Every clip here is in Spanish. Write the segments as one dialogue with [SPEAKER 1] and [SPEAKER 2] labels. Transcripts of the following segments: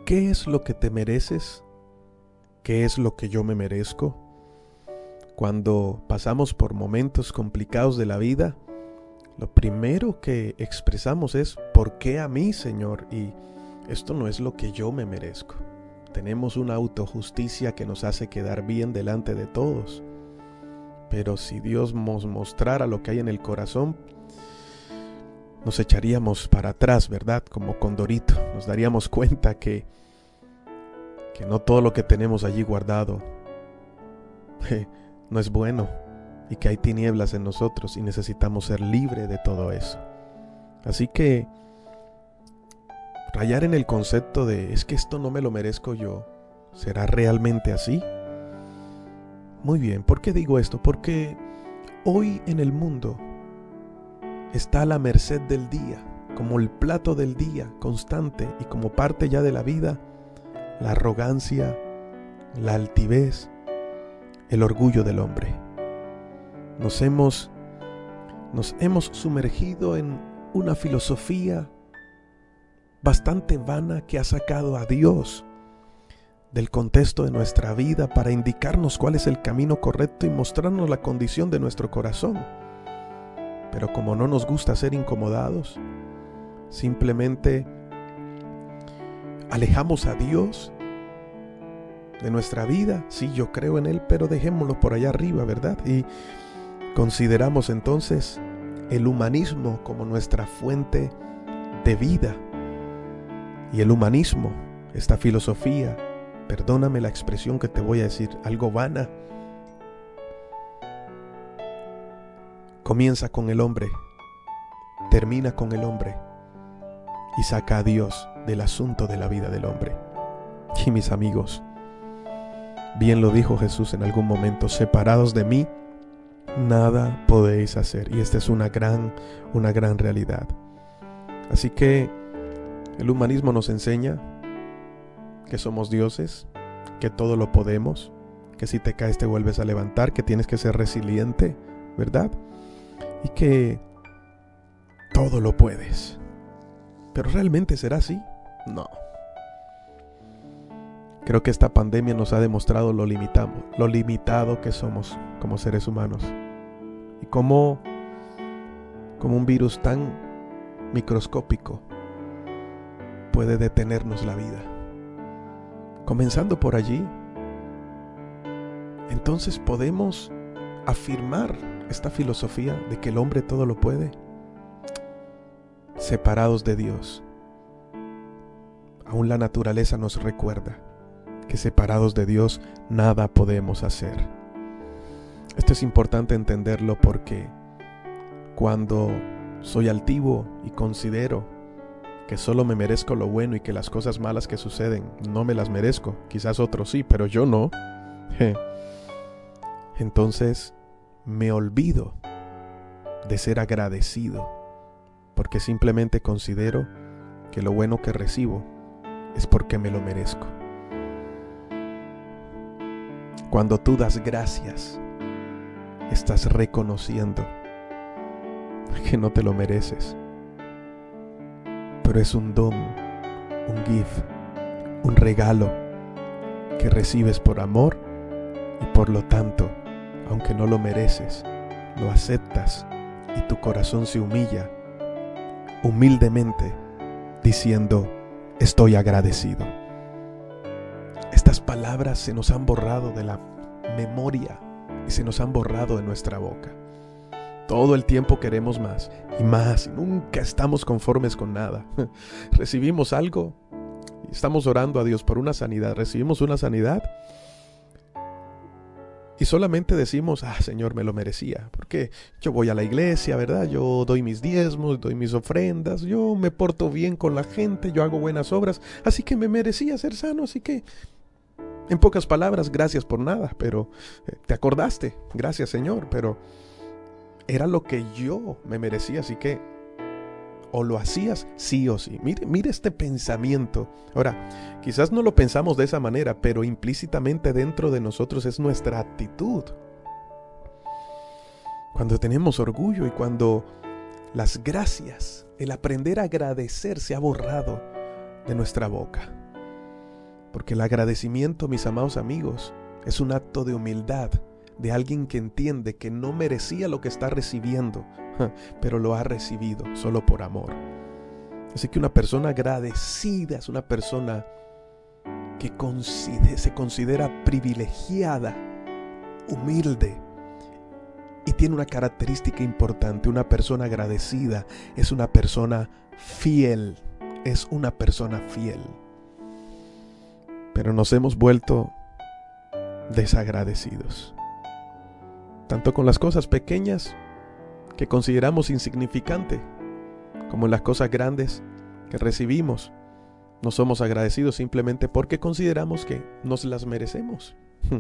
[SPEAKER 1] ¿Qué es lo que te mereces? ¿Qué es lo que yo me merezco? Cuando pasamos por momentos complicados de la vida, lo primero que expresamos es ¿por qué a mí, Señor? Y esto no es lo que yo me merezco. Tenemos una autojusticia que nos hace quedar bien delante de todos. Pero si Dios nos mostrara lo que hay en el corazón, nos echaríamos para atrás, ¿verdad? Como Condorito. Nos daríamos cuenta que no todo lo que tenemos allí guardado no es bueno y que hay tinieblas en nosotros y necesitamos ser libres de todo eso. Así que rayar en el concepto de es que esto no me lo merezco yo, ¿será realmente así? Muy bien, ¿por qué digo esto? Porque hoy en el mundo está a la merced del día, como el plato del día constante y como parte ya de la vida, la arrogancia, la altivez, el orgullo del hombre. Nos hemos sumergido en una filosofía bastante vana que ha sacado a Dios del contexto de nuestra vida para indicarnos cuál es el camino correcto y mostrarnos la condición de nuestro corazón. Pero como no nos gusta ser incomodados, simplemente alejamos a Dios de nuestra vida. Sí, yo creo en Él, pero dejémoslo por allá arriba, ¿verdad? Y consideramos entonces el humanismo como nuestra fuente de vida. Y el humanismo, esta filosofía, perdóname la expresión que te voy a decir, algo vana, comienza con el hombre, termina con el hombre y saca a Dios del asunto de la vida del hombre. Y mis amigos, bien lo dijo Jesús en algún momento, separados de mí, nada podéis hacer. Y esta es una gran realidad. Así que el humanismo nos enseña que somos dioses, que todo lo podemos, que si te caes te vuelves a levantar, que tienes que ser resiliente, ¿verdad? Y que todo lo puedes. ¿Pero realmente será así? No. Creo que esta pandemia nos ha demostrado lo limitado que somos como seres humanos. Y cómo un virus tan microscópico puede detenernos la vida. Comenzando por allí, entonces podemos afirmar esta filosofía de que el hombre todo lo puede. Separados de Dios, aún la naturaleza nos recuerda que separados de Dios nada podemos hacer. Esto es importante entenderlo porque cuando soy altivo y considero que solo me merezco lo bueno y que las cosas malas que suceden no me las merezco, quizás otros sí, pero yo no, entonces me olvido de ser agradecido porque simplemente considero que lo bueno que recibo es porque me lo merezco. Cuando tú das gracias, estás reconociendo que no te lo mereces, pero es un don, un gift, un regalo que recibes por amor y por lo tanto, aunque no lo mereces, lo aceptas y tu corazón se humilla humildemente diciendo estoy agradecido. Estas palabras se nos han borrado de la memoria y se nos han borrado de nuestra boca. Todo el tiempo queremos más y más y nunca estamos conformes con nada. Recibimos algo y estamos orando a Dios por una sanidad. Recibimos una sanidad y solamente decimos, Señor, me lo merecía. Porque yo voy a la iglesia, ¿verdad? Yo doy mis diezmos, doy mis ofrendas, yo me porto bien con la gente, yo hago buenas obras. Así que me merecía ser sano, así que, en pocas palabras, gracias por nada. Pero te acordaste, gracias Señor, pero era lo que yo me merecía, así que o lo hacías sí o sí. Mire este pensamiento. Ahora, quizás no lo pensamos de esa manera, pero implícitamente dentro de nosotros es nuestra actitud. Cuando tenemos orgullo y cuando las gracias, el aprender a agradecer se ha borrado de nuestra boca. Porque el agradecimiento, mis amados amigos, es un acto de humildad de alguien que entiende que no merecía lo que está recibiendo, pero lo ha recibido solo por amor. Así que una persona agradecida es una persona que se considera privilegiada, humilde, y tiene una característica importante. Una persona agradecida es una persona fiel, Pero nos hemos vuelto desagradecidos, tanto con las cosas pequeñas que consideramos insignificantes, como en las cosas grandes que recibimos. No somos agradecidos simplemente porque consideramos que nos las merecemos.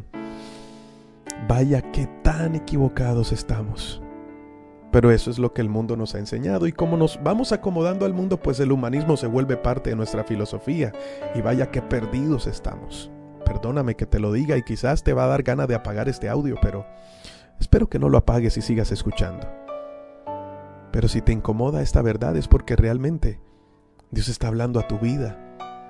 [SPEAKER 1] Vaya que tan equivocados estamos. Pero eso es lo que el mundo nos ha enseñado, y como nos vamos acomodando al mundo, pues el humanismo se vuelve parte de nuestra filosofía, y vaya que perdidos estamos. Perdóname que te lo diga, y quizás te va a dar ganas de apagar este audio, pero espero que no lo apagues y sigas escuchando. Pero si te incomoda esta verdad es porque realmente Dios está hablando a tu vida.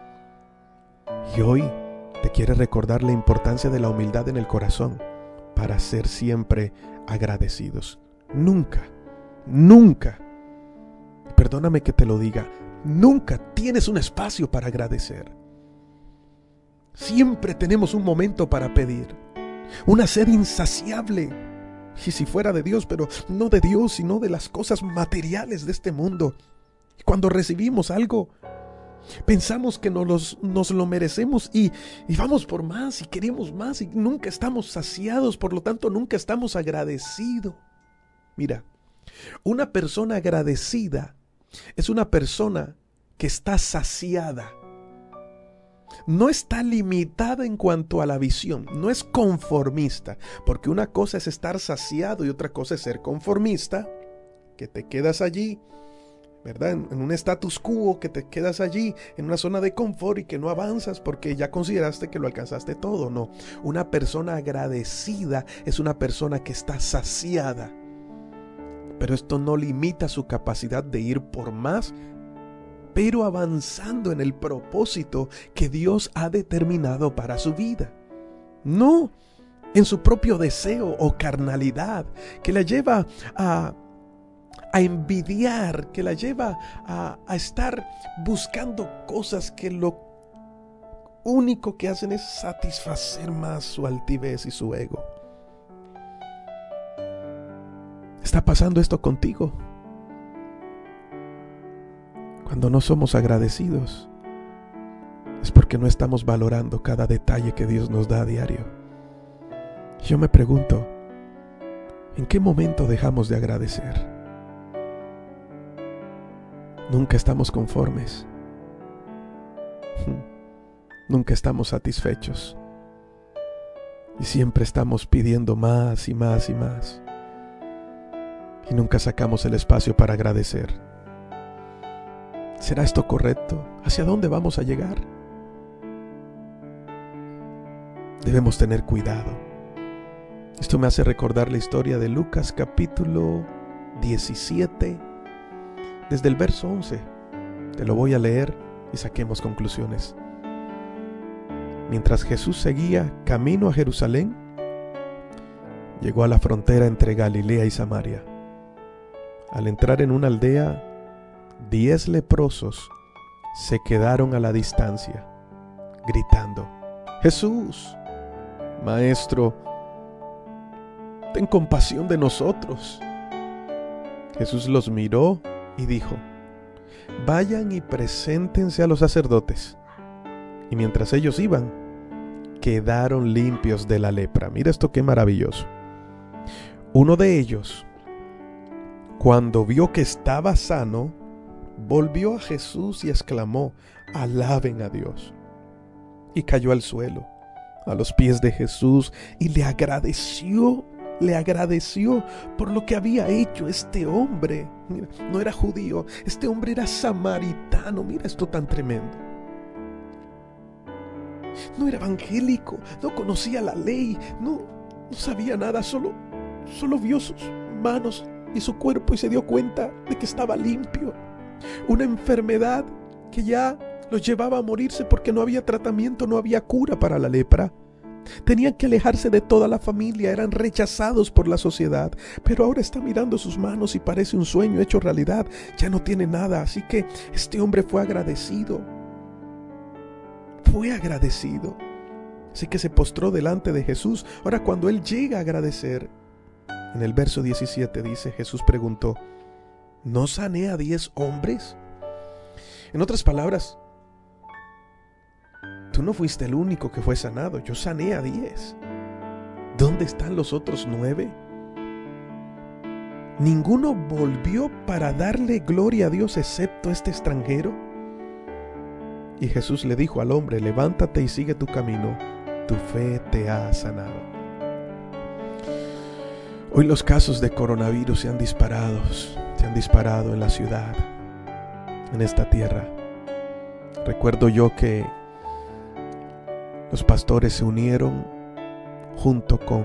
[SPEAKER 1] Y hoy te quiere recordar la importancia de la humildad en el corazón para ser siempre agradecidos. Nunca, perdóname que te lo diga, nunca tienes un espacio para agradecer. Siempre tenemos un momento para pedir, una sed insaciable. Y si fuera de Dios, pero no de Dios, sino de las cosas materiales de este mundo. Y cuando recibimos algo, pensamos que nos lo merecemos y vamos por más y queremos más y nunca estamos saciados, por lo tanto nunca estamos agradecidos. Mira, una persona agradecida es una persona que está saciada. No está limitada en cuanto a la visión, no es conformista, porque una cosa es estar saciado y otra cosa es ser conformista, que te quedas allí, ¿verdad? En un status quo, que te quedas allí en una zona de confort y que no avanzas porque ya consideraste que lo alcanzaste todo. No, una persona agradecida es una persona que está saciada, pero esto no limita su capacidad de ir por más, pero avanzando en el propósito que Dios ha determinado para su vida. No en su propio deseo o carnalidad que la lleva a envidiar, que la lleva a estar buscando cosas que lo único que hacen es satisfacer más su altivez y su ego. ¿Está pasando esto contigo? Cuando no somos agradecidos, es porque no estamos valorando cada detalle que Dios nos da a diario. Yo me pregunto, ¿en qué momento dejamos de agradecer? Nunca estamos conformes. Nunca estamos satisfechos. Y siempre estamos pidiendo más y más y más. Y nunca sacamos el espacio para agradecer. ¿Será esto correcto? ¿Hacia dónde vamos a llegar? Debemos tener cuidado. Esto me hace recordar la historia de Lucas capítulo 17, desde el verso 11. Te lo voy a leer y saquemos conclusiones. Mientras Jesús seguía camino a Jerusalén, llegó a la frontera entre Galilea y Samaria. Al entrar en una aldea, 10 leprosos se quedaron a la distancia, gritando: Jesús, Maestro, ten compasión de nosotros. Jesús los miró y dijo: vayan y preséntense a los sacerdotes. Y mientras ellos iban, quedaron limpios de la lepra. Mira esto, qué maravilloso. Uno de ellos, cuando vio que estaba sano, volvió a Jesús y exclamó: alaben a Dios. Y cayó al suelo, a los pies de Jesús, y le agradeció por lo que había hecho este hombre. Mira, no era judío, este hombre era samaritano. Mira esto tan tremendo. No era evangélico, no conocía la ley, no sabía nada, solo vio sus manos y su cuerpo y se dio cuenta de que estaba limpio. Una enfermedad que ya Los llevaba a morirse porque no había tratamiento, no había cura para la lepra. Tenían que alejarse de toda la familia, eran rechazados por la sociedad. Pero ahora está mirando sus manos y parece un sueño hecho realidad. Ya no tiene nada, así que este hombre fue agradecido. Fue agradecido. Así que se postró delante de Jesús. Ahora cuando él llega a agradecer, en el verso 17 dice, Jesús preguntó, ¿no sané a 10 hombres? En otras palabras, tú no fuiste el único que fue sanado, yo sané a 10. ¿Dónde están los otros 9? ¿Ninguno volvió para darle gloria a Dios excepto este extranjero? Y Jesús le dijo al hombre, levántate y sigue tu camino, tu fe te ha sanado. Hoy los casos de coronavirus se han disparado en la ciudad, en esta tierra. Recuerdo yo que los pastores se unieron junto con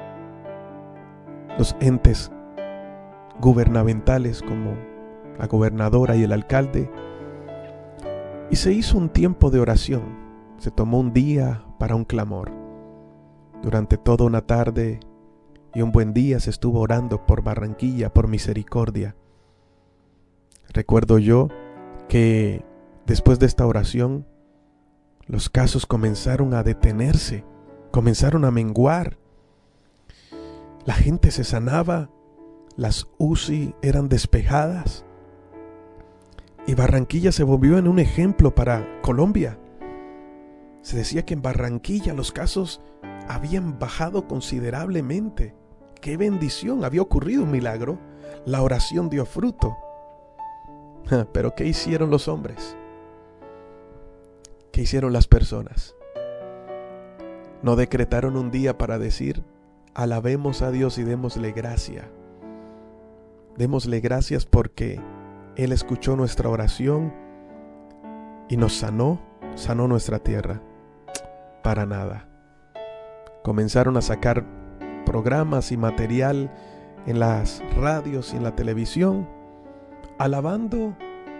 [SPEAKER 1] los entes gubernamentales como la gobernadora y el alcalde, y se hizo un tiempo de oración. Se tomó un día para un clamor. Durante toda una tarde y un buen día se estuvo orando por Barranquilla, por misericordia. Recuerdo yo que después de esta oración, los casos comenzaron a detenerse, comenzaron a menguar. La gente se sanaba, las UCI eran despejadas y Barranquilla se volvió en un ejemplo para Colombia. Se decía que en Barranquilla los casos habían bajado considerablemente. ¡Qué bendición! Había ocurrido un milagro. La oración dio fruto. Pero ¿qué hicieron los hombres? ¿Qué hicieron las personas? No decretaron un día para decir, alabemos a Dios y démosle gracia. Démosle gracias porque Él escuchó nuestra oración y nos sanó nuestra tierra. Para nada. Comenzaron a sacar programas y material en las radios y en la televisión, alabando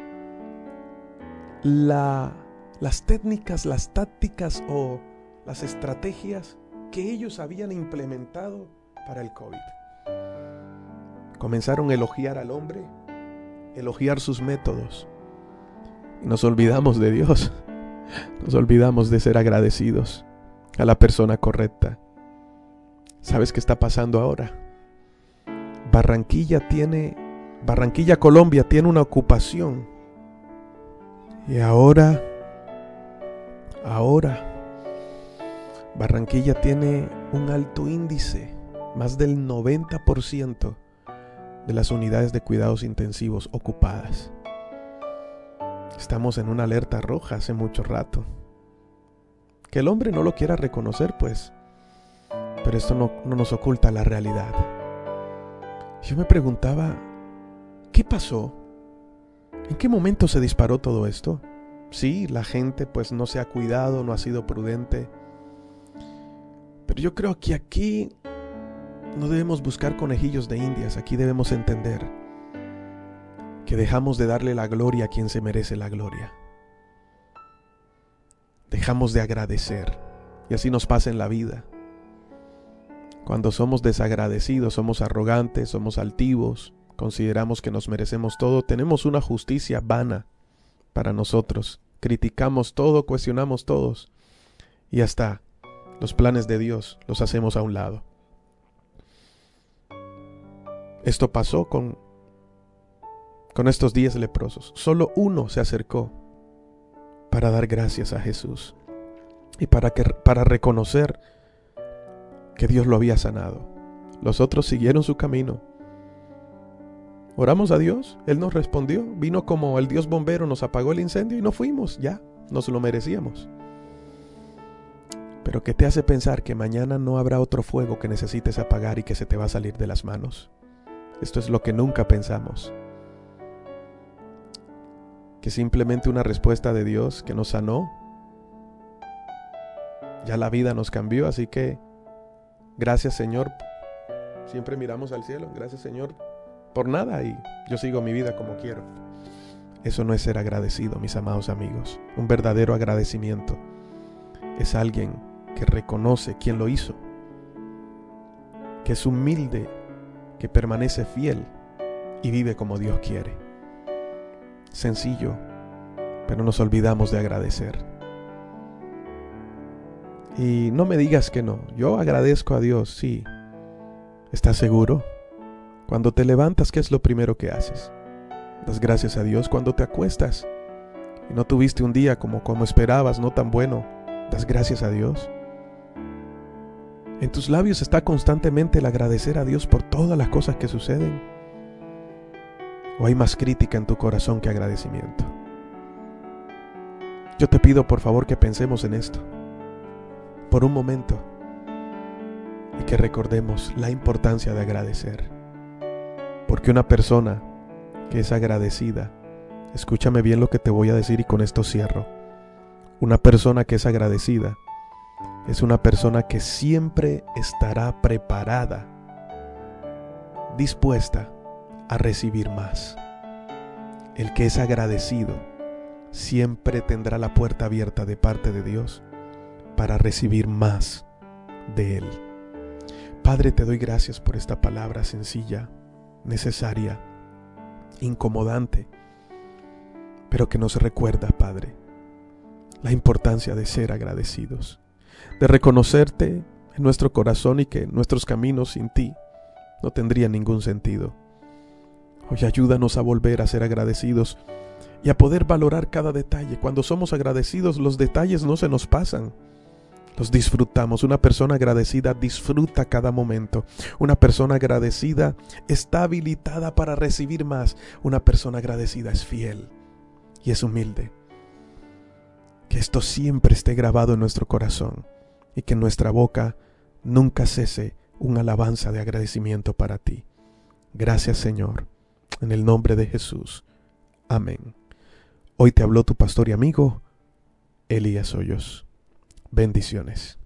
[SPEAKER 1] las técnicas, las tácticas o las estrategias que ellos habían implementado para el COVID. Comenzaron a elogiar al hombre, elogiar sus métodos. Y nos olvidamos de Dios. Nos olvidamos de ser agradecidos a la persona correcta. ¿Sabes qué está pasando ahora? Barranquilla, Colombia tiene una ocupación. Y ahora, Barranquilla tiene un alto índice, más del 90% de las unidades de cuidados intensivos ocupadas. Estamos en una alerta roja hace mucho rato. Que el hombre no lo quiera reconocer, pues, pero esto no nos oculta la realidad. Yo me preguntaba, ¿qué pasó? ¿En qué momento se disparó todo esto? Sí, la gente pues no se ha cuidado, no ha sido prudente. Pero yo creo que aquí no debemos buscar conejillos de indias. Aquí debemos entender que dejamos de darle la gloria a quien se merece la gloria. Dejamos de agradecer. Y así nos pasa en la vida. Cuando somos desagradecidos, somos arrogantes, somos altivos, consideramos que nos merecemos todo, tenemos una justicia vana para nosotros. Criticamos todo, cuestionamos todos. Y hasta los planes de Dios los hacemos a un lado. Esto pasó con estos 10 leprosos. Solo uno se acercó para dar gracias a Jesús y para reconocer que Dios lo había sanado. Los otros siguieron su camino. Oramos a Dios, Él nos respondió, vino como el Dios bombero, nos apagó el incendio y no fuimos, ya, nos lo merecíamos. Pero ¿qué te hace pensar que mañana no habrá otro fuego que necesites apagar y que se te va a salir de las manos? Esto es lo que nunca pensamos. Que simplemente una respuesta de Dios que nos sanó, ya la vida nos cambió, así que gracias Señor, siempre miramos al cielo, gracias Señor por nada y yo sigo mi vida como quiero. Eso no es ser agradecido, mis amados amigos. Un verdadero agradecimiento es alguien que reconoce quién lo hizo, que es humilde, que permanece fiel y vive como Dios quiere. Sencillo, pero nos olvidamos de agradecer. Y no me digas que no. Yo agradezco a Dios, sí. ¿Estás seguro? Cuando te levantas, ¿qué es lo primero que haces? Das gracias a Dios. Cuando te acuestas y no tuviste un día como esperabas, no tan bueno, das gracias a Dios. En tus labios está constantemente el agradecer a Dios por todas las cosas que suceden. ¿O hay más crítica en tu corazón que agradecimiento? Yo te pido por favor que pensemos en esto por un momento y que recordemos la importancia de agradecer. Porque una persona que es agradecida, escúchame bien lo que te voy a decir y con esto cierro. Una persona que es agradecida es una persona que siempre estará preparada, dispuesta a recibir más. El que es agradecido siempre tendrá la puerta abierta de parte de Dios para recibir más de Él. Padre, te doy gracias por esta palabra sencilla, necesaria, incomodante, pero que nos recuerda, Padre, la importancia de ser agradecidos, de reconocerte en nuestro corazón y que nuestros caminos sin ti no tendrían ningún sentido. Hoy ayúdanos a volver a ser agradecidos y a poder valorar cada detalle. Cuando somos agradecidos, los detalles no se nos pasan, los disfrutamos. Una persona agradecida disfruta cada momento. Una persona agradecida está habilitada para recibir más. Una persona agradecida es fiel y es humilde. Que esto siempre esté grabado en nuestro corazón y que en nuestra boca nunca cese una alabanza de agradecimiento para ti. Gracias, Señor, en el nombre de Jesús. Amén. Hoy te habló tu pastor y amigo Elías Hoyos. Bendiciones.